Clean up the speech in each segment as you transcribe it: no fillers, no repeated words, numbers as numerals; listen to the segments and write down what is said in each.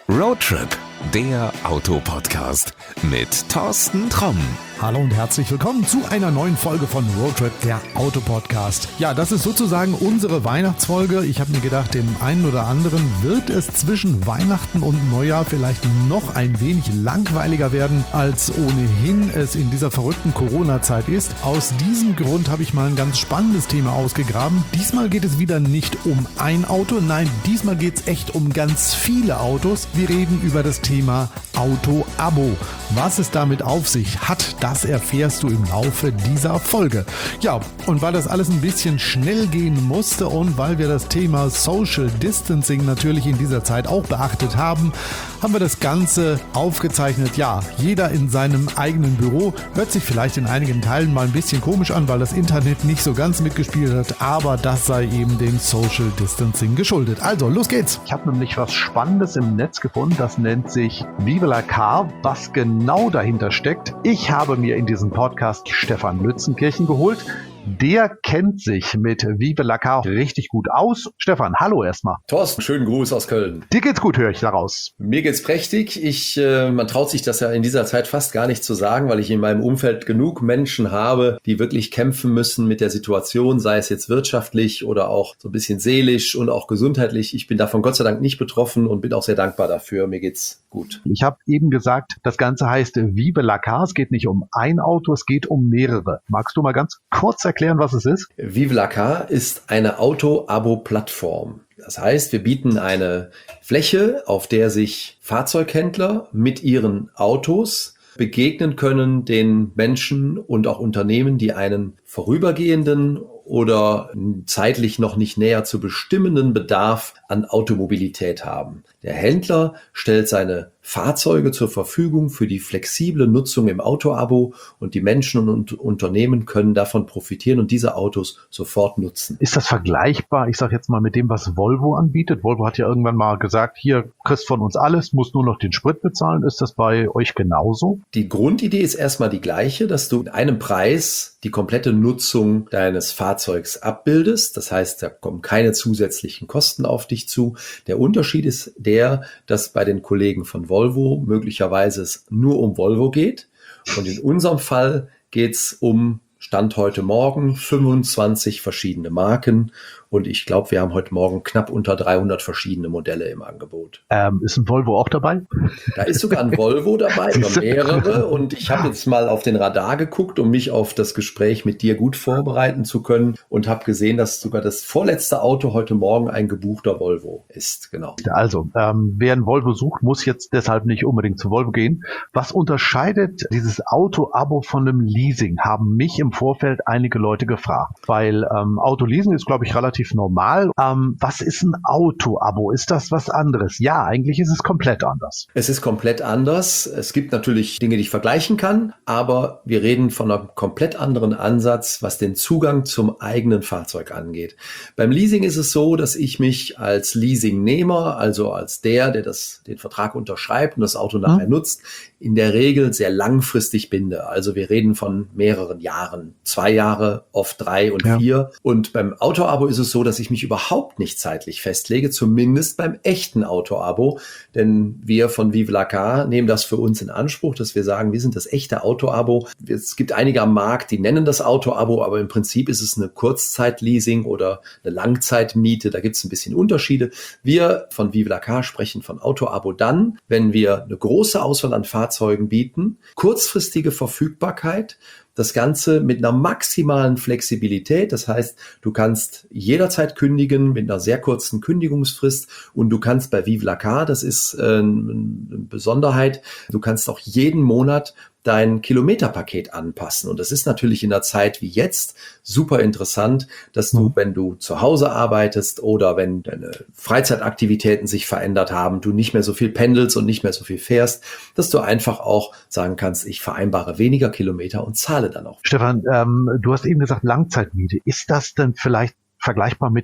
Roadtrip, der Autopodcast mit Thorsten Tromm. Hallo und herzlich willkommen zu einer neuen Folge von Roadtrip, der Autopodcast. Ja, das ist sozusagen unsere Weihnachtsfolge. Ich habe mir gedacht, dem einen oder anderen wird es zwischen Weihnachten und Neujahr vielleicht noch ein wenig langweiliger werden, als ohnehin es in dieser verrückten Corona-Zeit ist. Aus diesem Grund habe ich mal ein ganz spannendes Thema ausgegraben. Diesmal geht es wieder nicht um ein Auto, nein, diesmal geht es echt um ganz viele Autos. Wir reden über das Thema Auto-Abo. Was es damit auf sich hat, das erfährst du im Laufe dieser Folge. Ja, und weil das alles ein bisschen schnell gehen musste und weil wir das Thema Social Distancing natürlich in dieser Zeit auch beachtet haben, haben wir das Ganze aufgezeichnet. Ja, jeder in seinem eigenen Büro. Hört sich vielleicht in einigen Teilen mal ein bisschen komisch an, weil das Internet nicht so ganz mitgespielt hat, aber das sei eben dem Social Distancing geschuldet. Also, los geht's! Ich habe nämlich was Spannendes im Netz gefunden, das nennt sich Vive la Car. Was genau dahinter steckt, ich habe mir in diesem Podcast Stefan Lützenkirchen geholt. Der kennt sich mit Vive la Car richtig gut aus. Stefan, hallo erstmal. Thorsten, schönen Gruß aus Köln. Dir geht's gut, höre ich daraus. Mir geht's prächtig. Man traut sich das ja in dieser Zeit fast gar nicht zu sagen, weil ich in meinem Umfeld genug Menschen habe, die wirklich kämpfen müssen mit der Situation, sei es jetzt wirtschaftlich oder auch so ein bisschen seelisch und auch gesundheitlich. Ich bin davon Gott sei Dank nicht betroffen und bin auch sehr dankbar dafür. Mir geht's gut. Ich habe eben gesagt, das Ganze heißt Vive la Car. Es geht nicht um ein Auto, es geht um mehrere. Magst du mal ganz kurz erklären, was es ist? Vive la Car ist eine Auto-Abo-Plattform. Das heißt, wir bieten eine Fläche, auf der sich Fahrzeughändler mit ihren Autos begegnen können, den Menschen und auch Unternehmen, die einen vorübergehenden oder zeitlich noch nicht näher zu bestimmenden Bedarf an Automobilität haben. Der Händler stellt seine Fahrzeuge zur Verfügung für die flexible Nutzung im Auto-Abo und die Menschen und Unternehmen können davon profitieren und diese Autos sofort nutzen. Ist das vergleichbar, ich sage jetzt mal, mit dem, was Volvo anbietet? Volvo hat ja irgendwann mal gesagt, hier kriegst von uns alles, musst nur noch den Sprit bezahlen. Ist das bei euch genauso? Die Grundidee ist erstmal die gleiche, dass du mit einem Preis die komplette Nutzung deines Fahrzeugs abbildest. Das heißt, da kommen keine zusätzlichen Kosten auf dich zu. Der Unterschied ist der, dass bei den Kollegen von Volvo möglicherweise es nur um Volvo geht. Und in unserem Fall geht es um Stand heute Morgen 25 verschiedene Marken. Und ich glaube, wir haben heute Morgen knapp unter 300 verschiedene Modelle im Angebot. Ist ein Volvo auch dabei? Da ist sogar ein Volvo dabei oder mehrere. Und ich habe jetzt mal auf den Radar geguckt, um mich auf das Gespräch mit dir gut vorbereiten zu können. Und habe gesehen, dass sogar das vorletzte Auto heute Morgen ein gebuchter Volvo ist. Genau. Also, wer ein Volvo sucht, muss jetzt deshalb nicht unbedingt zu Volvo gehen. Was unterscheidet dieses Auto-Abo von einem Leasing? Haben mich im Vorfeld einige Leute gefragt. Weil Autoleasing ist, glaube ich, relativ normal. Was ist ein Auto-Abo? Ist das was anderes? Ja, eigentlich ist es komplett anders. Es ist komplett anders. Es gibt natürlich Dinge, die ich vergleichen kann, aber wir reden von einem komplett anderen Ansatz, was den Zugang zum eigenen Fahrzeug angeht. Beim Leasing ist es so, dass ich mich als Leasingnehmer, also als der den Vertrag unterschreibt und das Auto nachher nutzt, in der Regel sehr langfristig binde. Also wir reden von mehreren Jahren, 2 Jahre, oft 3 und 4. Und beim Auto-Abo ist es so, dass ich mich überhaupt nicht zeitlich festlege, zumindest beim echten Auto-Abo. Denn wir von Vive la Car nehmen das für uns in Anspruch, dass wir sagen, wir sind das echte Auto-Abo. Es gibt einige am Markt, die nennen das Auto-Abo, aber im Prinzip ist es eine Kurzzeit-Leasing oder eine Langzeitmiete. Da gibt es ein bisschen Unterschiede. Wir von Vive la Car sprechen von Auto-Abo dann, wenn wir eine große Auswahl an Fahrzeugen bieten, kurzfristige Verfügbarkeit, das Ganze mit einer maximalen Flexibilität. Das heißt, du kannst jederzeit kündigen mit einer sehr kurzen Kündigungsfrist und du kannst bei Vive la Car, das ist eine Besonderheit, du kannst auch jeden Monat dein Kilometerpaket anpassen. Und das ist natürlich in der Zeit wie jetzt super interessant, dass du, wenn du zu Hause arbeitest oder wenn deine Freizeitaktivitäten sich verändert haben, du nicht mehr so viel pendelst und nicht mehr so viel fährst, dass du einfach auch sagen kannst, ich vereinbare weniger Kilometer und zahle dann auch. Stefan, du hast eben gesagt Langzeitmiete. Ist das denn vielleicht vergleichbar mit einem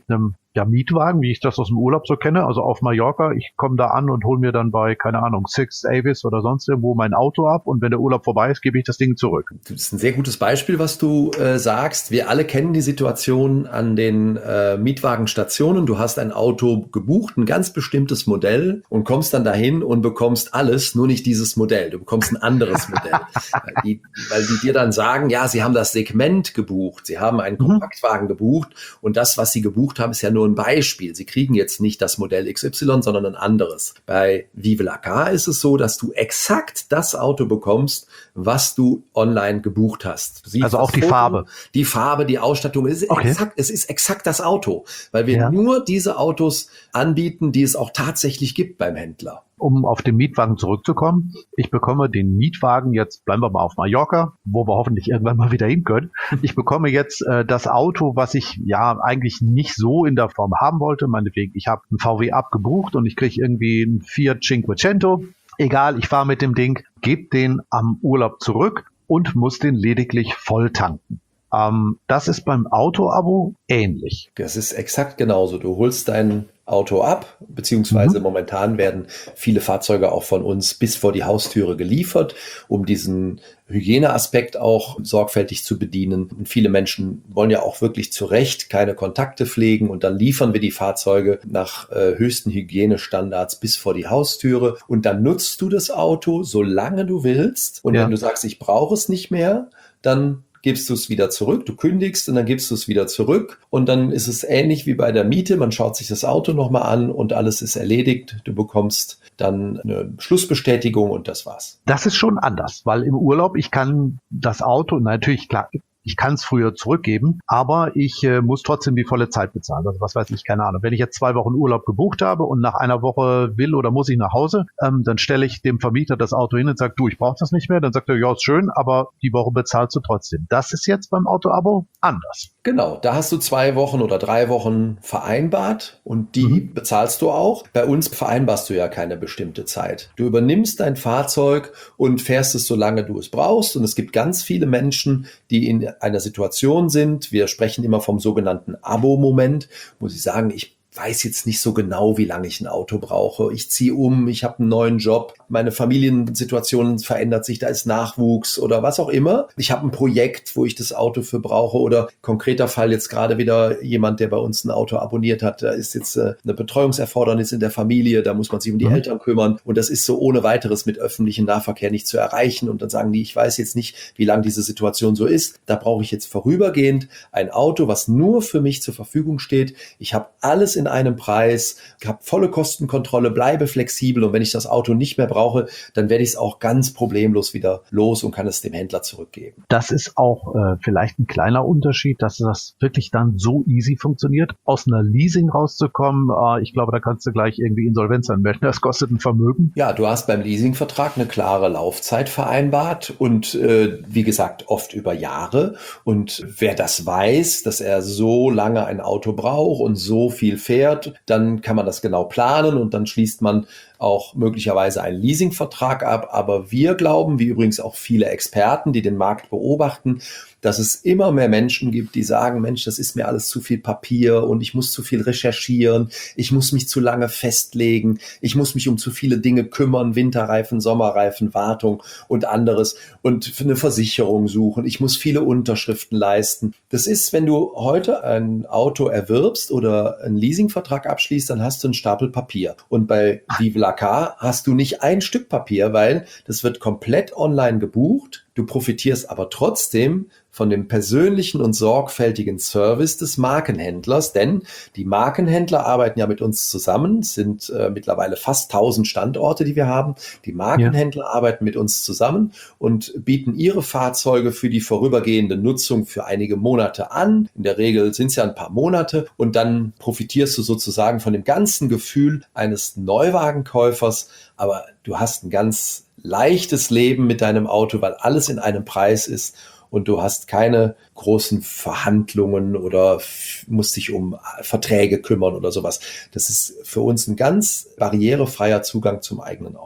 Mietwagen, wie ich das aus dem Urlaub so kenne, also auf Mallorca. Ich komme da an und hole mir dann bei, keine Ahnung, Six Avis oder sonst irgendwo mein Auto ab und wenn der Urlaub vorbei ist, gebe ich das Ding zurück. Das ist ein sehr gutes Beispiel, was du sagst. Wir alle kennen die Situation an den Mietwagenstationen. Du hast ein Auto gebucht, ein ganz bestimmtes Modell und kommst dann dahin und bekommst alles, nur nicht dieses Modell. Du bekommst ein anderes Modell. Weil die dir dann sagen, ja, sie haben das Segment gebucht, sie haben einen Kompaktwagen gebucht und das, was sie gebucht haben, ist ja nur ein Beispiel. Sie kriegen jetzt nicht das Modell XY, sondern ein anderes. Bei Vive la Car ist es so, dass du exakt das Auto bekommst, was du online gebucht hast. Also auch die Farbe. Die Farbe, die Ausstattung. Es ist exakt das Auto, weil wir nur diese Autos anbieten, die es auch tatsächlich gibt beim Händler. Um auf den Mietwagen zurückzukommen, ich bekomme den Mietwagen jetzt, bleiben wir mal auf Mallorca, wo wir hoffentlich irgendwann mal wieder hin können. Ich bekomme jetzt das Auto, was ich ja eigentlich nicht so in der Form haben wollte. Meinetwegen, ich habe einen VW abgebucht und ich kriege irgendwie einen Fiat Cinquecento. Egal, ich fahre mit dem Ding, gebe den am Urlaub zurück und muss den lediglich voll tanken. Das ist beim Auto-Abo ähnlich. Das ist exakt genauso. Du holst dein Auto ab, beziehungsweise momentan werden viele Fahrzeuge auch von uns bis vor die Haustüre geliefert, um diesen Hygieneaspekt auch sorgfältig zu bedienen. Und viele Menschen wollen ja auch wirklich zu Recht keine Kontakte pflegen und dann liefern wir die Fahrzeuge nach höchsten Hygienestandards bis vor die Haustüre und dann nutzt du das Auto, solange du willst. Und wenn du sagst, ich brauche es nicht mehr, dann gibst du es wieder zurück, du kündigst und dann gibst du es wieder zurück und dann ist es ähnlich wie bei der Miete, man schaut sich das Auto nochmal an und alles ist erledigt, du bekommst dann eine Schlussbestätigung und das war's. Das ist schon anders, weil im Urlaub, ich kann das Auto, natürlich klar, ich kann es früher zurückgeben, aber ich muss trotzdem die volle Zeit bezahlen. Also was weiß ich, keine Ahnung. Wenn ich jetzt 2 Wochen Urlaub gebucht habe und nach einer Woche will oder muss ich nach Hause, dann stelle ich dem Vermieter das Auto hin und sage, du, ich brauche das nicht mehr. Dann sagt er, ja, ist schön, aber die Woche bezahlst du trotzdem. Das ist jetzt beim Auto-Abo anders. Genau, da hast du 2 Wochen oder 3 Wochen vereinbart und die bezahlst du auch. Bei uns vereinbarst du ja keine bestimmte Zeit. Du übernimmst dein Fahrzeug und fährst es, solange du es brauchst. Und es gibt ganz viele Menschen, die in einer Situation sind. Wir sprechen immer vom sogenannten Abo-Moment, wo sie sagen, ich weiß jetzt nicht so genau, wie lange ich ein Auto brauche. Ich ziehe um, ich habe einen neuen Job, meine Familiensituation verändert sich, da ist Nachwuchs oder was auch immer. Ich habe ein Projekt, wo ich das Auto für brauche oder konkreter Fall jetzt gerade wieder jemand, der bei uns ein Auto abonniert hat. Da ist jetzt eine Betreuungserfordernis in der Familie, da muss man sich um die Eltern kümmern und das ist so ohne weiteres mit öffentlichem Nahverkehr nicht zu erreichen und dann sagen die, ich weiß jetzt nicht, wie lange diese Situation so ist. Da brauche ich jetzt vorübergehend ein Auto, was nur für mich zur Verfügung steht. Ich habe alles in einem Preis, habe volle Kostenkontrolle, bleibe flexibel und wenn ich das Auto nicht mehr brauche, dann werde ich es auch ganz problemlos wieder los und kann es dem Händler zurückgeben. Das ist auch vielleicht ein kleiner Unterschied, dass das wirklich dann so easy funktioniert. Aus einer Leasing rauszukommen, ich glaube, da kannst du gleich irgendwie Insolvenz anmelden. Das kostet ein Vermögen. Ja, du hast beim Leasingvertrag eine klare Laufzeit vereinbart und wie gesagt, oft über Jahre. Und wer das weiß, dass er so lange ein Auto braucht und so viel fährt, dann kann man das genau planen und dann schließt man auch möglicherweise einen Leasingvertrag ab. Aber wir glauben, wie übrigens auch viele Experten, die den Markt beobachten, dass es immer mehr Menschen gibt, die sagen, Mensch, das ist mir alles zu viel Papier und ich muss zu viel recherchieren, ich muss mich zu lange festlegen, ich muss mich um zu viele Dinge kümmern, Winterreifen, Sommerreifen, Wartung und anderes und für eine Versicherung suchen, ich muss viele Unterschriften leisten. Das ist, wenn du heute ein Auto erwirbst oder einen Leasingvertrag abschließt, dann hast du einen Stapel Papier. Und bei Vive la Car hast du nicht ein Stück Papier, weil das wird komplett online gebucht. Du profitierst aber trotzdem von dem persönlichen und sorgfältigen Service des Markenhändlers, denn die Markenhändler arbeiten ja mit uns zusammen, es sind mittlerweile fast 1000 Standorte, die wir haben. Die Markenhändler arbeiten mit uns zusammen und bieten ihre Fahrzeuge für die vorübergehende Nutzung für einige Monate an. In der Regel sind es ja ein paar Monate und dann profitierst du sozusagen von dem ganzen Gefühl eines Neuwagenkäufers, aber du hast ein ganz leichtes Leben mit deinem Auto, weil alles in einem Preis ist und du hast keine großen Verhandlungen oder musst dich um Verträge kümmern oder sowas. Das ist für uns ein ganz barrierefreier Zugang zum eigenen Auto.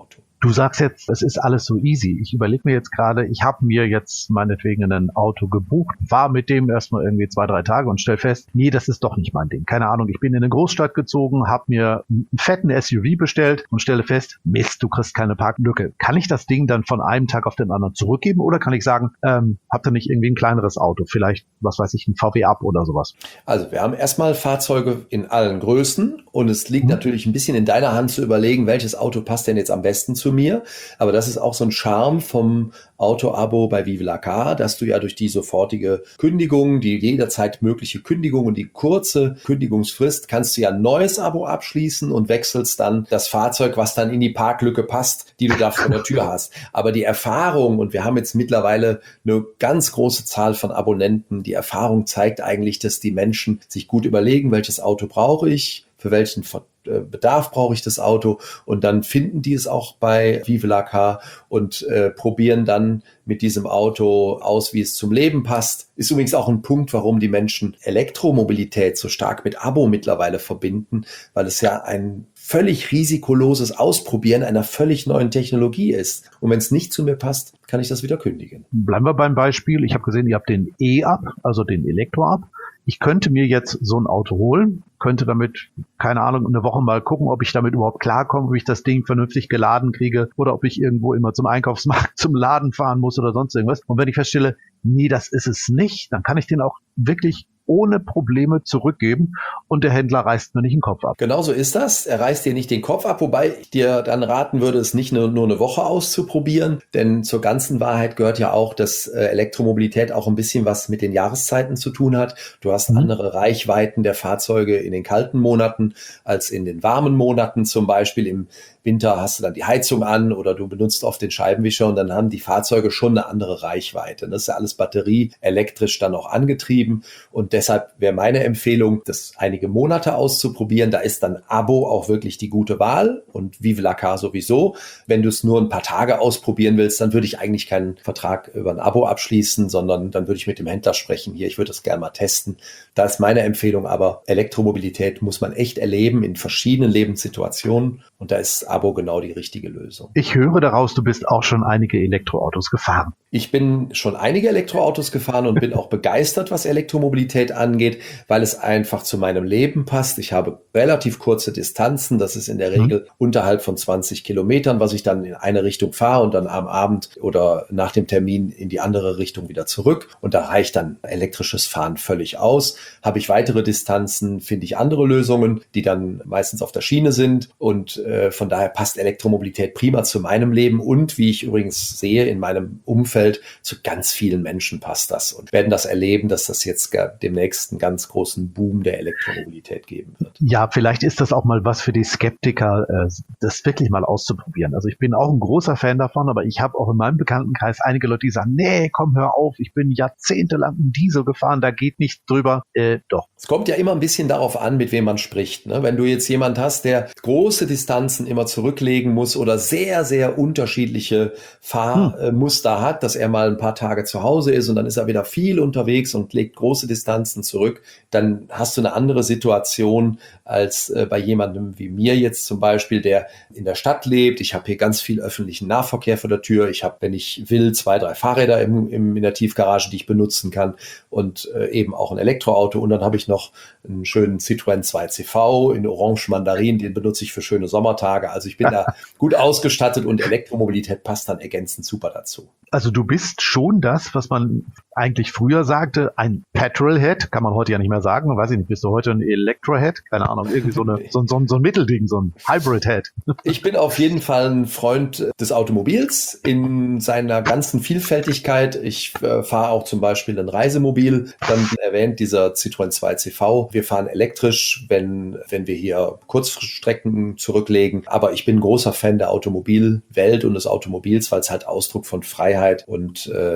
Du sagst jetzt, es ist alles so easy. Ich überlege mir jetzt gerade, ich habe mir jetzt meinetwegen ein Auto gebucht, war mit dem erstmal irgendwie 2-3 Tage und stell fest, nee, das ist doch nicht mein Ding. Keine Ahnung, ich bin in eine Großstadt gezogen, habe mir einen fetten SUV bestellt und stelle fest, Mist, du kriegst keine Parklücke. Kann ich das Ding dann von einem Tag auf den anderen zurückgeben oder kann ich sagen, habt ihr nicht irgendwie ein kleineres Auto? Vielleicht, was weiß ich, ein VW Up oder sowas? Also wir haben erstmal Fahrzeuge in allen Größen und es liegt natürlich ein bisschen in deiner Hand zu überlegen, welches Auto passt denn jetzt am besten zu mir. Aber das ist auch so ein Charme vom Auto-Abo bei Vive la Car, dass du ja durch die sofortige Kündigung, die jederzeit mögliche Kündigung und die kurze Kündigungsfrist kannst du ja ein neues Abo abschließen und wechselst dann das Fahrzeug, was dann in die Parklücke passt, die du da vor der Tür hast. Aber die Erfahrung, und wir haben jetzt mittlerweile eine ganz große Zahl von Abonnenten, die Erfahrung zeigt eigentlich, dass die Menschen sich gut überlegen, welches Auto brauche ich, für welchen Bedarf brauche ich das Auto und dann finden die es auch bei Vive la Car und probieren dann mit diesem Auto aus, wie es zum Leben passt. Ist übrigens auch ein Punkt, warum die Menschen Elektromobilität so stark mit Abo mittlerweile verbinden, weil es ja ein völlig risikoloses Ausprobieren einer völlig neuen Technologie ist. Und wenn es nicht zu mir passt, kann ich das wieder kündigen. Bleiben wir beim Beispiel. Ich habe gesehen, ihr habt den E-Up, also den Elektro-Up. Ich könnte mir jetzt so ein Auto holen, könnte damit, keine Ahnung, eine Woche mal gucken, ob ich damit überhaupt klarkomme, ob ich das Ding vernünftig geladen kriege oder ob ich irgendwo immer zum Einkaufsmarkt, zum Laden fahren muss oder sonst irgendwas. Und wenn ich feststelle, nee, das ist es nicht, dann kann ich den auch wirklich ohne Probleme zurückgeben und der Händler reißt mir nicht den Kopf ab. Genau so ist das. Er reißt dir nicht den Kopf ab, wobei ich dir dann raten würde, es nicht nur eine Woche auszuprobieren, denn zur ganzen Wahrheit gehört ja auch, dass Elektromobilität auch ein bisschen was mit den Jahreszeiten zu tun hat. Du hast andere Reichweiten der Fahrzeuge in den kalten Monaten als in den warmen Monaten. Zum Beispiel im Winter hast du dann die Heizung an oder du benutzt oft den Scheibenwischer und dann haben die Fahrzeuge schon eine andere Reichweite. Das ist ja alles batterieelektrisch dann auch angetrieben und deshalb wäre meine Empfehlung, das einige Monate auszuprobieren. Da ist dann Abo auch wirklich die gute Wahl und Vive la Car sowieso. Wenn du es nur ein paar Tage ausprobieren willst, dann würde ich eigentlich keinen Vertrag über ein Abo abschließen, sondern dann würde ich mit dem Händler sprechen. Hier, ich würde das gerne mal testen. Da ist meine Empfehlung aber, Elektromobilität muss man echt erleben in verschiedenen Lebenssituationen und da ist Abo genau die richtige Lösung. Ich höre daraus, du bist auch schon einige Elektroautos gefahren. Ich bin schon einige Elektroautos gefahren und bin auch begeistert, was Elektromobilität angeht, weil es einfach zu meinem Leben passt. Ich habe relativ kurze Distanzen. Das ist in der Regel unterhalb von 20 Kilometern, was ich dann in eine Richtung fahre und dann am Abend oder nach dem Termin in die andere Richtung wieder zurück. Und da reicht dann elektrisches Fahren völlig aus. Habe ich weitere Distanzen, finde ich andere Lösungen, die dann meistens auf der Schiene sind. Und von daher passt Elektromobilität prima zu meinem Leben und wie ich übrigens sehe in meinem Umfeld, zu ganz vielen Menschen passt das und werden das erleben, dass das jetzt demnächst einen ganz großen Boom der Elektromobilität geben wird. Ja, vielleicht ist das auch mal was für die Skeptiker, das wirklich mal auszuprobieren. Also ich bin auch ein großer Fan davon, aber ich habe auch in meinem Bekanntenkreis einige Leute, die sagen, nee, komm, hör auf, ich bin jahrzehntelang einen Diesel gefahren, da geht nichts drüber. Doch. Es kommt ja immer ein bisschen darauf an, mit wem man spricht. Ne? Wenn du jetzt jemand hast, der große Distanzen immer zurücklegen muss oder sehr, sehr unterschiedliche Fahrmuster hat, dass er mal ein paar Tage zu Hause ist und dann ist er wieder viel unterwegs und legt große Distanzen zurück, dann hast du eine andere Situation als bei jemandem wie mir jetzt zum Beispiel, der in der Stadt lebt. Ich habe hier ganz viel öffentlichen Nahverkehr vor der Tür. Ich habe, wenn ich will, 2-3 Fahrräder in der Tiefgarage, die ich benutzen kann und eben auch ein Elektroauto und dann habe ich noch einen schönen Citroën 2CV in Orange Mandarin, den benutze ich für schöne Sommertage. Also ich bin da gut ausgestattet und Elektromobilität passt dann ergänzend super dazu. Also du bist schon das, was man eigentlich früher sagte, ein Petrolhead, kann man heute ja nicht mehr sagen, weiß ich nicht, bist du heute ein Electrohead? Keine Ahnung, irgendwie so ein Mittelding, so ein Hybridhead. Ich bin auf jeden Fall ein Freund des Automobils in seiner ganzen Vielfältigkeit. Ich fahre auch zum Beispiel ein Reisemobil, dann erwähnt dieser Citroën 2CV. Wir fahren elektrisch, wenn wir hier Kurzstrecken zurücklegen, aber ich bin großer Fan der Automobilwelt und des Automobils, weil es halt Ausdruck von Freiheit und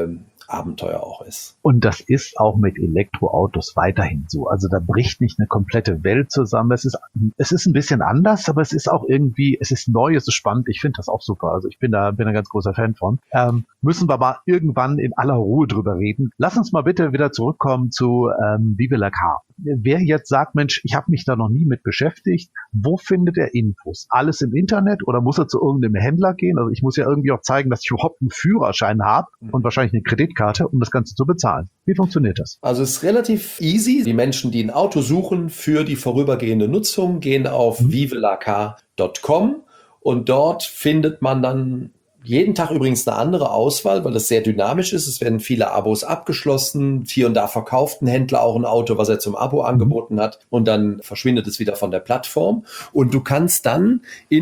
Abenteuer auch ist. Und das ist auch mit Elektroautos weiterhin so. Also da bricht nicht eine komplette Welt zusammen. Es ist ein bisschen anders, aber es ist auch irgendwie, es ist neu, es ist spannend. Ich finde das auch super. Also ich bin da ein ganz großer Fan von. Müssen wir mal irgendwann in aller Ruhe drüber reden. Lass uns mal bitte wieder zurückkommen zu Vive la Car. Wer jetzt sagt, Mensch, ich habe mich da noch nie mit beschäftigt, wo findet er Infos? Alles im Internet oder muss er zu irgendeinem Händler gehen? Also ich muss ja irgendwie auch zeigen, dass ich überhaupt einen Führerschein habe und wahrscheinlich eine Kreditkarte, um das Ganze zu bezahlen. Wie funktioniert das? Also es ist relativ easy. Die Menschen, die ein Auto suchen für die vorübergehende Nutzung, gehen auf vivelacar.com und dort findet man dann jeden Tag übrigens eine andere Auswahl, weil das sehr dynamisch ist. Es werden viele Abos abgeschlossen. Hier und da verkauft ein Händler auch ein Auto, was er zum Abo angeboten hat. Und dann verschwindet es wieder von der Plattform. Und du kannst dann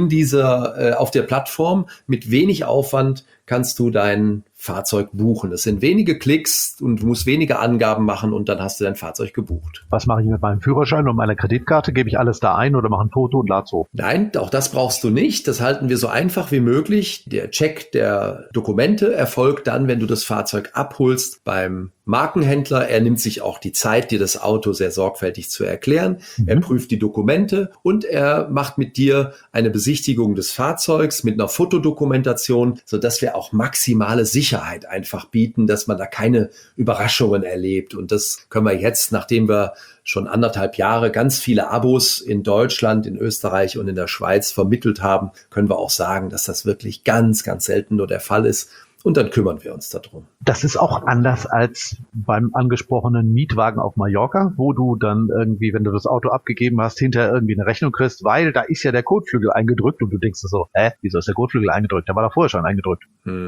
auf der Plattform mit wenig Aufwand kannst du dein Fahrzeug buchen. Das sind wenige Klicks und du musst wenige Angaben machen und dann hast du dein Fahrzeug gebucht. Was mache ich mit meinem Führerschein und meiner Kreditkarte? Gebe ich alles da ein oder mache ein Foto und lade es hoch? Nein, auch das brauchst du nicht. Das halten wir so einfach wie möglich. Der Check der Dokumente erfolgt dann, wenn du das Fahrzeug abholst beim Markenhändler. Er nimmt sich auch die Zeit, dir das Auto sehr sorgfältig zu erklären. Er prüft die Dokumente und er macht mit dir eine Besichtigung des Fahrzeugs mit einer Fotodokumentation, sodass wir auch maximale Sicherheit einfach bieten, dass man da keine Überraschungen erlebt. Und das können wir jetzt, nachdem wir schon 1,5 Jahre ganz viele Abos in Deutschland, in Österreich und in der Schweiz vermittelt haben, können wir auch sagen, dass das wirklich ganz, ganz selten nur der Fall ist. Und dann kümmern wir uns darum. Das ist auch anders als beim angesprochenen Mietwagen auf Mallorca, wo du dann irgendwie, wenn du das Auto abgegeben hast, hinterher irgendwie eine Rechnung kriegst, weil da ist ja der Kotflügel eingedrückt und du denkst so, wieso ist der Kotflügel eingedrückt? Der war da vorher schon eingedrückt.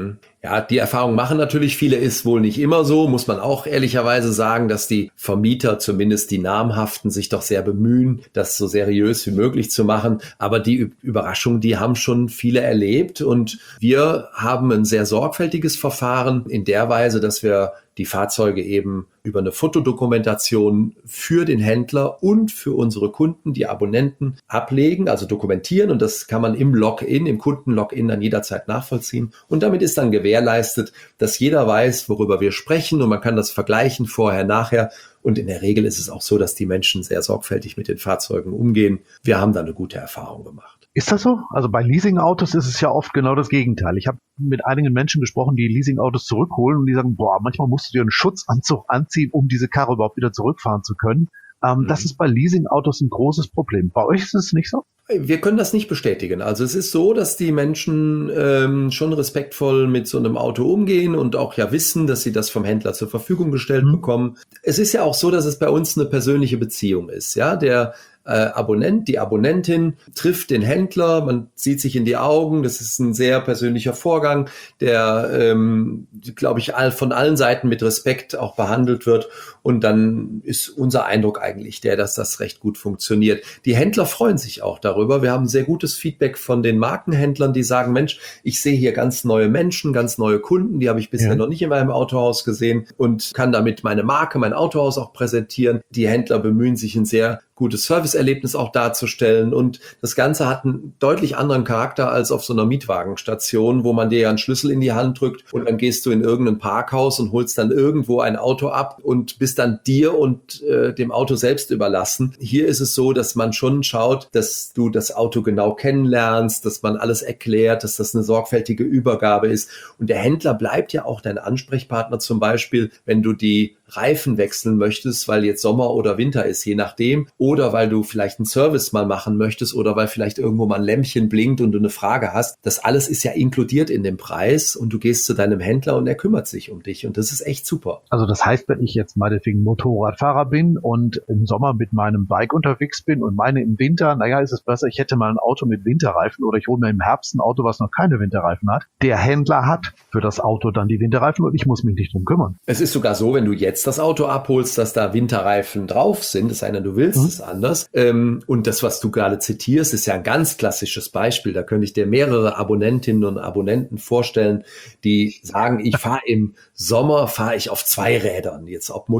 Ja, die Erfahrung machen natürlich viele, ist wohl nicht immer so, muss man auch ehrlicherweise sagen, dass die Vermieter, zumindest die namhaften, sich doch sehr bemühen, das so seriös wie möglich zu machen. Aber die Überraschung, die haben schon viele erlebt und wir haben ein sehr sorgfältiges Verfahren in der Weise, dass wir die Fahrzeuge eben über eine Fotodokumentation für den Händler und für unsere Kunden, die Abonnenten, ablegen, also dokumentieren. Und das kann man im Login, im Kundenlogin dann jederzeit nachvollziehen. Und damit ist dann gewährleistet, dass jeder weiß, worüber wir sprechen und man kann das vergleichen vorher, nachher. Und in der Regel ist es auch so, dass die Menschen sehr sorgfältig mit den Fahrzeugen umgehen. Wir haben da eine gute Erfahrung gemacht. Ist das so? Also bei Leasingautos ist es ja oft genau das Gegenteil. Ich habe mit einigen Menschen gesprochen, die Leasingautos zurückholen und die sagen, manchmal musst du dir einen Schutzanzug anziehen, um diese Karre überhaupt wieder zurückfahren zu können. Das ist bei Leasingautos ein großes Problem. Bei euch ist es nicht so? Wir können das nicht bestätigen. Also es ist so, dass die Menschen schon respektvoll mit so einem Auto umgehen und auch ja wissen, dass sie das vom Händler zur Verfügung gestellt bekommen. Es ist ja auch so, dass es bei uns eine persönliche Beziehung ist. Ja, der Abonnent, die Abonnentin trifft den Händler, man sieht sich in die Augen, das ist ein sehr persönlicher Vorgang, der, glaube ich, von allen Seiten mit Respekt auch behandelt wird und dann ist unser Eindruck eigentlich der, dass das recht gut funktioniert. Die Händler freuen sich auch darüber, wir haben sehr gutes Feedback von den Markenhändlern, die sagen, Mensch, ich sehe hier ganz neue Menschen, ganz neue Kunden, die habe ich bisher noch nicht in meinem Autohaus gesehen und kann damit meine Marke, mein Autohaus auch präsentieren. Die Händler bemühen sich ein sehr gutes Serviceerlebnis auch darzustellen und das Ganze hat einen deutlich anderen Charakter als auf so einer Mietwagenstation, wo man dir ja einen Schlüssel in die Hand drückt und dann gehst du in irgendein Parkhaus und holst dann irgendwo ein Auto ab und bist dann dir und dem Auto selbst überlassen. Hier ist es so, dass man schon schaut, dass du das Auto genau kennenlernst, dass man alles erklärt, dass das eine sorgfältige Übergabe ist und der Händler bleibt ja auch dein Ansprechpartner, zum Beispiel, wenn du die Reifen wechseln möchtest, weil jetzt Sommer oder Winter ist, je nachdem, oder weil du vielleicht einen Service mal machen möchtest oder weil vielleicht irgendwo mal ein Lämpchen blinkt und du eine Frage hast. Das alles ist ja inkludiert in dem Preis und du gehst zu deinem Händler und er kümmert sich um dich und das ist echt super. Also das heißt, wenn ich jetzt meinetwegen Motorradfahrer bin und im Sommer mit meinem Bike unterwegs bin und meine im Winter, ist es besser, ich hätte mal ein Auto mit Winterreifen oder ich hole mir im Herbst ein Auto, was noch keine Winterreifen hat. Der Händler hat für das Auto dann die Winterreifen und ich muss mich nicht drum kümmern. Es ist sogar so, wenn du jetzt das Auto abholst, dass da Winterreifen drauf sind, es sei denn, du willst es anders. Und das, was du gerade zitierst, ist ja ein ganz klassisches Beispiel. Da könnte ich dir mehrere Abonnentinnen und Abonnenten vorstellen, die sagen, ich fahre im Sommer, fahre ich auf 2 Rädern. Jetzt ob motorisiert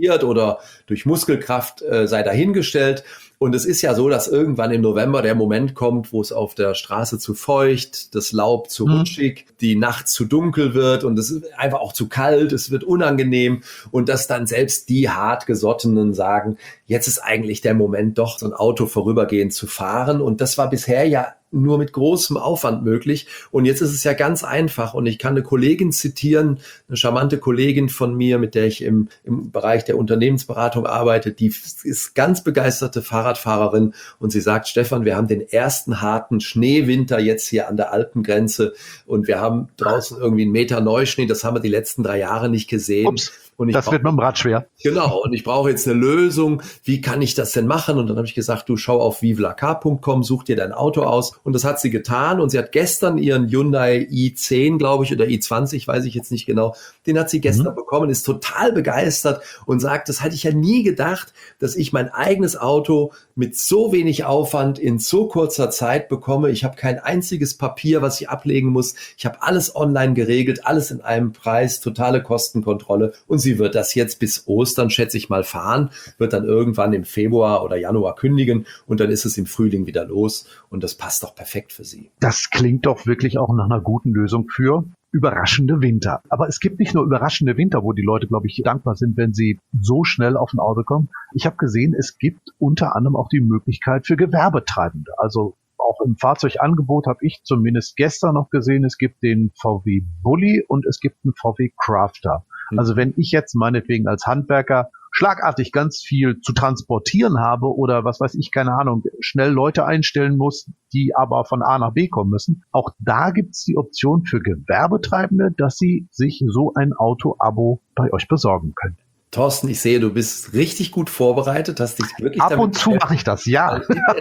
trainiert oder durch Muskelkraft, sei dahingestellt. Und es ist ja so, dass irgendwann im November der Moment kommt, wo es auf der Straße zu feucht, das Laub zu rutschig, die Nacht zu dunkel wird und es ist einfach auch zu kalt, es wird unangenehm und dass dann selbst die Hartgesottenen sagen, jetzt ist eigentlich der Moment, doch so ein Auto vorübergehend zu fahren. Und das war bisher ja nur mit großem Aufwand möglich. Und jetzt ist es ja ganz einfach. Und ich kann eine Kollegin zitieren, eine charmante Kollegin von mir, mit der ich im Bereich der Unternehmensberatung arbeite, die ist ganz begeisterte Fahrradfahrerin. Und sie sagt, Stefan, wir haben den ersten harten Schneewinter jetzt hier an der Alpengrenze. Und wir haben draußen irgendwie 1 Meter Neuschnee. Das haben wir die letzten 3 Jahre nicht gesehen. Ups. Das wird mit dem Rad schwer. Genau, und ich brauche jetzt eine Lösung. Wie kann ich das denn machen? Und dann habe ich gesagt, du schau auf vivelacar.com, such dir dein Auto aus. Und das hat sie getan. Und sie hat gestern ihren Hyundai i10, glaube ich, oder i20, weiß ich jetzt nicht genau, den hat sie gestern bekommen, ist total begeistert und sagt, das hatte ich ja nie gedacht, dass ich mein eigenes Auto mit so wenig Aufwand in so kurzer Zeit bekomme. Ich habe kein einziges Papier, was ich ablegen muss. Ich habe alles online geregelt, alles in einem Preis, totale Kostenkontrolle. Und sie wird das jetzt bis Ostern, schätze ich mal, fahren, wird dann irgendwann im Februar oder Januar kündigen und dann ist es im Frühling wieder los und das passt doch perfekt für sie. Das klingt doch wirklich auch nach einer guten Lösung für überraschende Winter. Aber es gibt nicht nur überraschende Winter, wo die Leute, glaube ich, dankbar sind, wenn sie so schnell auf ein Auto kommen. Ich habe gesehen, es gibt unter anderem auch die Möglichkeit für Gewerbetreibende. Also auch im Fahrzeugangebot habe ich zumindest gestern noch gesehen, es gibt den VW Bulli und es gibt einen VW Crafter. Also wenn ich jetzt meinetwegen als Handwerker schlagartig ganz viel zu transportieren habe oder was weiß ich, keine Ahnung, schnell Leute einstellen muss, die aber von A nach B kommen müssen, auch da gibt's die Option für Gewerbetreibende, dass sie sich so ein Auto-Abo bei euch besorgen können. Thorsten, ich sehe, du bist richtig gut vorbereitet, hast dich wirklich ab und zu mache ich das, ja.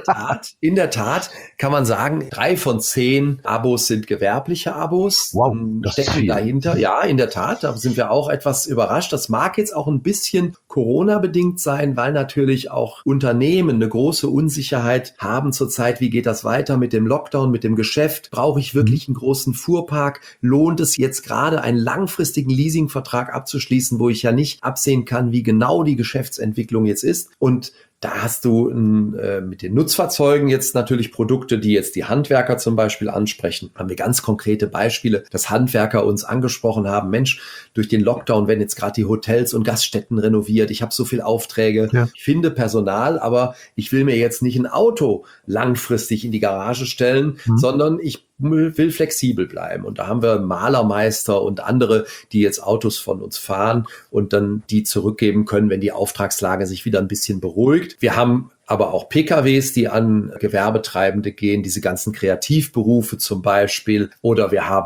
In der Tat kann man sagen, 3 von 10 Abos sind gewerbliche Abos. Wow, das stecken ist viel. dahinter. Ja, in der Tat, da sind wir auch etwas überrascht. Das mag jetzt auch ein bisschen Corona-bedingt sein, weil natürlich auch Unternehmen eine große Unsicherheit haben zurzeit. Wie geht das weiter mit dem Lockdown, mit dem Geschäft? Brauche ich wirklich einen großen Fuhrpark? Lohnt es jetzt gerade, einen langfristigen Leasingvertrag abzuschließen, wo ich ja nicht absehen kann, wie genau die Geschäftsentwicklung jetzt ist? Und da hast du mit den Nutzfahrzeugen jetzt natürlich Produkte, die jetzt die Handwerker zum Beispiel ansprechen. Haben wir ganz konkrete Beispiele, dass Handwerker uns angesprochen haben, Mensch, durch den Lockdown werden jetzt gerade die Hotels und Gaststätten renoviert. Ich habe so viel Aufträge. Ja. Ich finde Personal, aber ich will mir jetzt nicht ein Auto langfristig in die Garage stellen, sondern ich will flexibel bleiben. Und da haben wir Malermeister und andere, die jetzt Autos von uns fahren und dann die zurückgeben können, wenn die Auftragslage sich wieder ein bisschen beruhigt. Wir haben aber auch PKWs, die an Gewerbetreibende gehen, diese ganzen Kreativberufe zum Beispiel. Oder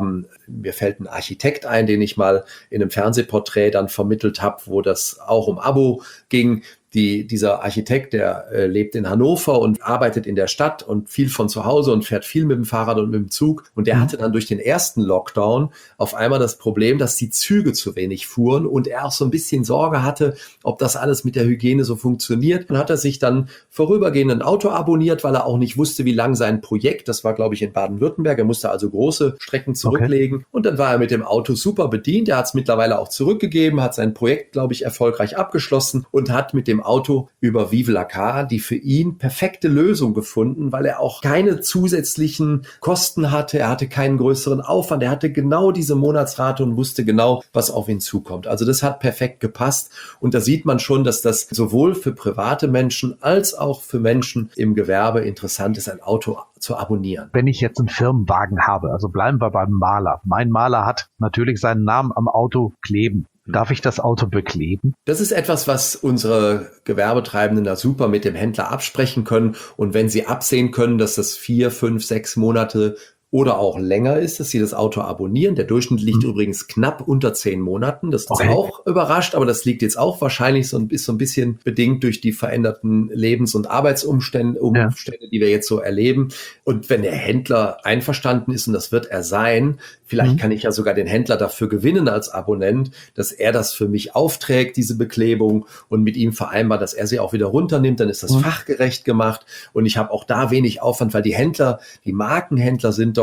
mir fällt ein Architekt ein, den ich mal in einem Fernsehporträt dann vermittelt habe, wo das auch um Abo ging. Dieser Architekt, der lebt in Hannover und arbeitet in der Stadt und viel von zu Hause und fährt viel mit dem Fahrrad und mit dem Zug. Und der hatte dann durch den ersten Lockdown auf einmal das Problem, dass die Züge zu wenig fuhren und er auch so ein bisschen Sorge hatte, ob das alles mit der Hygiene so funktioniert. Und hat er sich dann vorübergehend ein Auto abonniert, weil er auch nicht wusste, wie lang sein Projekt, das war, glaube ich, in Baden-Württemberg, er musste also große Strecken zurücklegen. Okay. Und dann war er mit dem Auto super bedient. Er hat es mittlerweile auch zurückgegeben, hat sein Projekt, glaube ich, erfolgreich abgeschlossen und hat mit dem Auto über vivelacar die für ihn perfekte Lösung gefunden, weil er auch keine zusätzlichen Kosten hatte, er hatte keinen größeren Aufwand, er hatte genau diese Monatsrate und wusste genau, was auf ihn zukommt. Also das hat perfekt gepasst und da sieht man schon, dass das sowohl für private Menschen als auch für Menschen im Gewerbe interessant ist, ein Auto zu abonnieren. Wenn ich jetzt einen Firmenwagen habe, also bleiben wir beim Maler. Mein Maler hat natürlich seinen Namen am Auto kleben. Darf ich das Auto bekleben? Das ist etwas, was unsere Gewerbetreibenden da super mit dem Händler absprechen können. Und wenn sie absehen können, dass das 4, 5, 6 Monate oder auch länger ist, dass sie das Auto abonnieren. Der Durchschnitt liegt übrigens knapp unter 10 Monaten. Das ist auch überrascht, aber das liegt jetzt auch wahrscheinlich so ein bisschen bedingt durch die veränderten Lebens- und Arbeitsumstände, die wir jetzt so erleben. Und wenn der Händler einverstanden ist, und das wird er sein, vielleicht kann ich ja sogar den Händler dafür gewinnen als Abonnent, dass er das für mich aufträgt, diese Beklebung, und mit ihm vereinbart, dass er sie auch wieder runternimmt, dann ist das fachgerecht gemacht. Und ich habe auch da wenig Aufwand, weil die Markenhändler sind doch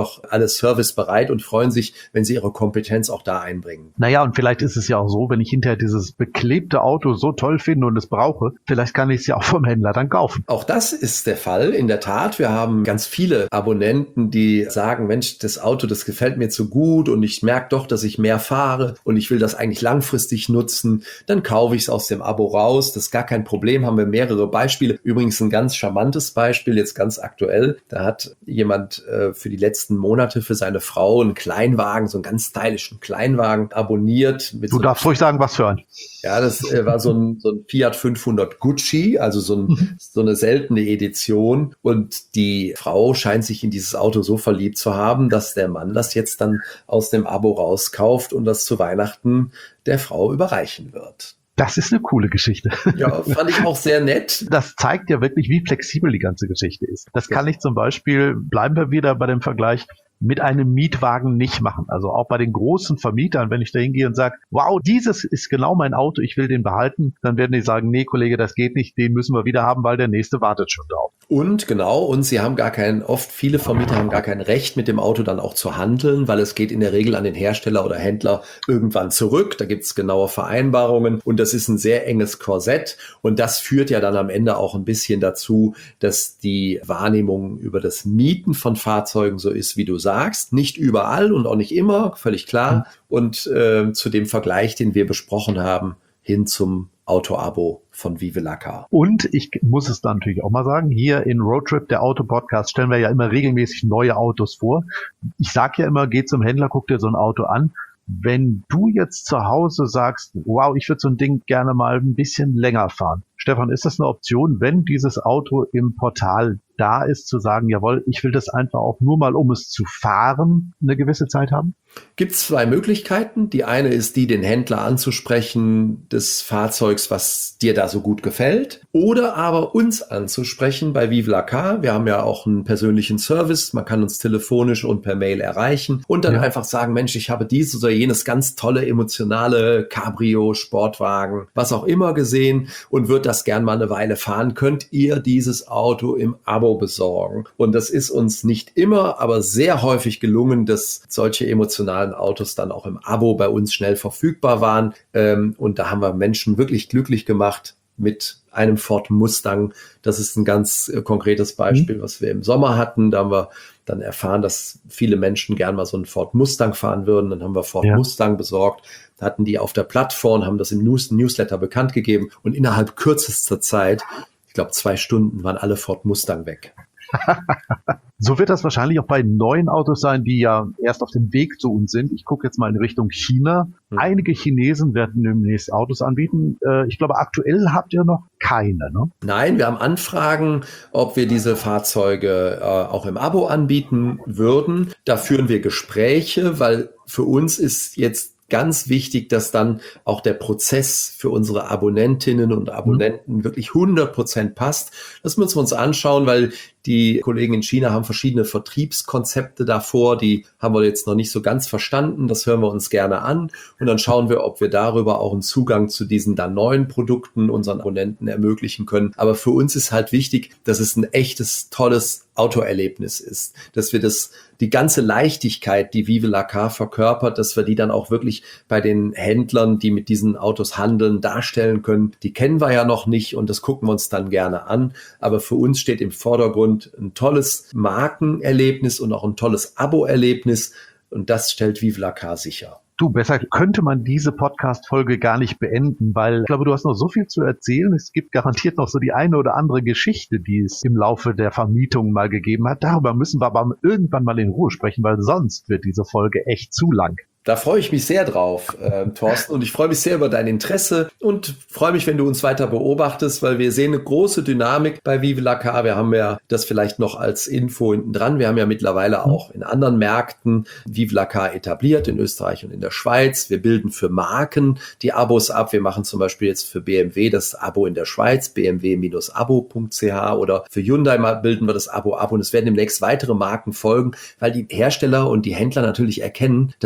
doch alles servicebereit und freuen sich, wenn sie ihre Kompetenz auch da einbringen. Naja, und vielleicht ist es ja auch so, wenn ich hinterher dieses beklebte Auto so toll finde und es brauche, vielleicht kann ich es ja auch vom Händler dann kaufen. Auch das ist der Fall. In der Tat, wir haben ganz viele Abonnenten, die sagen, Mensch, das Auto, das gefällt mir zu gut und ich merke doch, dass ich mehr fahre und ich will das eigentlich langfristig nutzen. Dann kaufe ich es aus dem Abo raus. Das ist gar kein Problem. Haben wir mehrere Beispiele. Übrigens ein ganz charmantes Beispiel, jetzt ganz aktuell. Da hat jemand für die letzten Monate für seine Frau einen Kleinwagen, so einen ganz stylischen Kleinwagen abonniert. Du darfst ruhig sagen, was für ein. Ja, das war so ein Fiat 500 Gucci, also so eine seltene Edition. Und die Frau scheint sich in dieses Auto so verliebt zu haben, dass der Mann das jetzt dann aus dem Abo rauskauft und das zu Weihnachten der Frau überreichen wird. Das ist eine coole Geschichte. Ja, fand ich auch sehr nett. Das zeigt ja wirklich, wie flexibel die ganze Geschichte ist. Das kann ich zum Beispiel, bleiben wir wieder bei dem Vergleich, mit einem Mietwagen nicht machen. Also auch bei den großen Vermietern, wenn ich da hingehe und sage, wow, dieses ist genau mein Auto, ich will den behalten, dann werden die sagen, nee, Kollege, das geht nicht, den müssen wir wieder haben, weil der nächste wartet schon drauf. Und sie haben viele Vermieter haben gar kein Recht, mit dem Auto dann auch zu handeln, weil es geht in der Regel an den Hersteller oder Händler irgendwann zurück. Da gibt es genaue Vereinbarungen und das ist ein sehr enges Korsett und das führt ja dann am Ende auch ein bisschen dazu, dass die Wahrnehmung über das Mieten von Fahrzeugen so ist, wie du sagst. Nicht überall und auch nicht immer, völlig klar. Und zu dem Vergleich, den wir besprochen haben, hin zum Auto-Abo von Vive la Car. Und ich muss es dann natürlich auch mal sagen, hier in Roadtrip, der Auto-Podcast, stellen wir ja immer regelmäßig neue Autos vor. Ich sage ja immer, geh zum Händler, guck dir so ein Auto an. Wenn du jetzt zu Hause sagst, wow, ich würde so ein Ding gerne mal ein bisschen länger fahren. Stefan, ist das eine Option, wenn dieses Auto im Portal da ist, zu sagen, jawohl, ich will das einfach auch nur mal, um es zu fahren, eine gewisse Zeit haben? Gibt es zwei Möglichkeiten. Die eine ist die, den Händler anzusprechen des Fahrzeugs, was dir da so gut gefällt. Oder aber uns anzusprechen bei Vive la Car. Wir haben ja auch einen persönlichen Service. Man kann uns telefonisch und per Mail erreichen und dann einfach sagen, Mensch, ich habe dieses oder jenes ganz tolle, emotionale Cabrio, Sportwagen, was auch immer gesehen und würde das gern mal eine Weile fahren. Könnt ihr dieses Auto im Abo besorgen? Und das ist uns nicht immer, aber sehr häufig gelungen, dass solche emotionalen Autos dann auch im Abo bei uns schnell verfügbar waren. Und da haben wir Menschen wirklich glücklich gemacht mit einem Ford Mustang. Das ist ein ganz konkretes Beispiel, was wir im Sommer hatten. Da haben wir dann erfahren, dass viele Menschen gern mal so einen Ford Mustang fahren würden. Dann haben wir Ford Mustang besorgt, hatten die auf der Plattform, haben das im Newsletter bekannt gegeben und innerhalb kürzester Zeit, ich glaube 2 Stunden, waren alle Ford Mustang weg. So wird das wahrscheinlich auch bei neuen Autos sein, die ja erst auf dem Weg zu uns sind. Ich gucke jetzt mal in Richtung China. Einige Chinesen werden demnächst Autos anbieten. Ich glaube, aktuell habt ihr noch keine, ne? Nein, wir haben Anfragen, ob wir diese Fahrzeuge auch im Abo anbieten würden. Da führen wir Gespräche, weil für uns ist jetzt ganz wichtig, dass dann auch der Prozess für unsere Abonnentinnen und Abonnenten wirklich 100% passt. Das müssen wir uns anschauen, weil die Kollegen in China haben verschiedene Vertriebskonzepte davor, die haben wir jetzt noch nicht so ganz verstanden. Das hören wir uns gerne an und dann schauen wir, ob wir darüber auch einen Zugang zu diesen dann neuen Produkten unseren Abonnenten ermöglichen können. Aber für uns ist halt wichtig, dass es ein echtes, tolles Autoerlebnis ist, dass wir die ganze Leichtigkeit, die Vive la Car verkörpert, dass wir die dann auch wirklich bei den Händlern, die mit diesen Autos handeln, darstellen können. Die kennen wir ja noch nicht und das gucken wir uns dann gerne an. Aber für uns steht im Vordergrund ein tolles Markenerlebnis und auch ein tolles Abo-Erlebnis und das stellt Vive la Car sicher. Du, besser könnte man diese Podcast-Folge gar nicht beenden, weil ich glaube, du hast noch so viel zu erzählen. Es gibt garantiert noch so die eine oder andere Geschichte, die es im Laufe der Vermietung mal gegeben hat. Darüber müssen wir aber irgendwann mal in Ruhe sprechen, weil sonst wird diese Folge echt zu lang. Da freue ich mich sehr drauf, Thorsten, und ich freue mich sehr über dein Interesse und freue mich, wenn du uns weiter beobachtest, weil wir sehen eine große Dynamik bei Vive la Car. Wir haben ja das vielleicht noch als Info hinten dran. Wir haben ja mittlerweile auch in anderen Märkten Vive la Car etabliert, in Österreich und in der Schweiz. Wir bilden für Marken die Abos ab. Wir machen zum Beispiel jetzt für BMW das Abo in der Schweiz, bmw-abo.ch, oder für Hyundai bilden wir das Abo ab und es werden demnächst weitere Marken folgen, weil die Hersteller und die Händler natürlich erkennen, dass das ein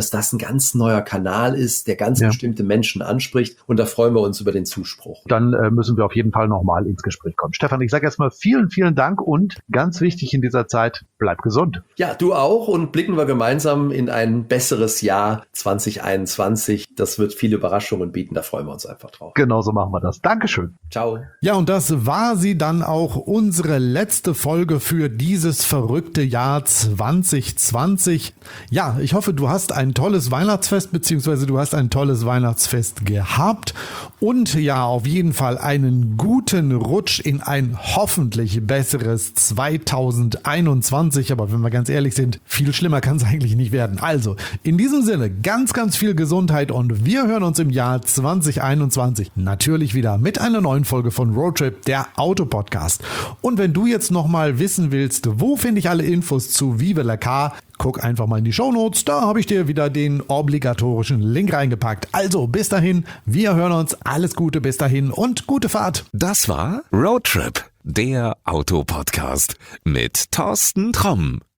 ganz neuer Kanal ist, der ganz bestimmte Menschen anspricht. Und da freuen wir uns über den Zuspruch. Dann müssen wir auf jeden Fall nochmal ins Gespräch kommen. Stefan, ich sage erstmal vielen, vielen Dank und ganz wichtig in dieser Zeit, bleib gesund. Ja, du auch, und blicken wir gemeinsam in ein besseres Jahr 2021. Das wird viele Überraschungen bieten, da freuen wir uns einfach drauf. Genauso machen wir das. Dankeschön. Ciao. Ja, und das war sie dann auch, unsere letzte Folge für dieses verrückte Jahr 2020. Ja, ich hoffe, du hast ein tolles Weihnachtsfest bzw. du hast ein tolles Weihnachtsfest gehabt und ja, auf jeden Fall einen guten Rutsch in ein hoffentlich besseres 2021. Aber wenn wir ganz ehrlich sind, viel schlimmer kann es eigentlich nicht werden. Also, in diesem Sinne, ganz, ganz viel Gesundheit und wir hören uns im Jahr 2021 natürlich wieder mit einer neuen Folge von Roadtrip, der Autopodcast. Und wenn du jetzt nochmal wissen willst, wo finde ich alle Infos zu Vive la Car, guck einfach mal in die Shownotes, da habe ich dir wieder den obligatorischen Link reingepackt. Also bis dahin, wir hören uns, alles Gute bis dahin und gute Fahrt. Das war Roadtrip, der Autopodcast mit Thorsten Tromm.